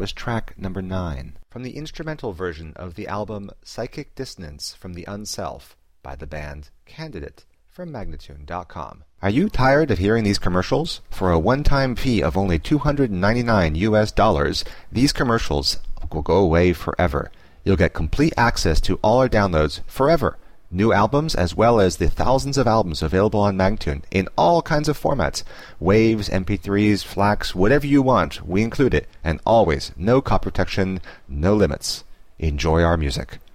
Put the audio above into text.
was track number 9, from the instrumental version of the album Psychic Dissonance from the Unself by the band Candidate from Magnatune.com. Are you tired of hearing these commercials? For a one-time fee of only $299, these commercials will go away forever. You'll get complete access to all our downloads forever. New albums as well as the thousands of albums available on Magnatune in all kinds of formats. Waves, MP3s, FLACs, whatever you want, we include it. And always, no copy protection, no limits. Enjoy our music.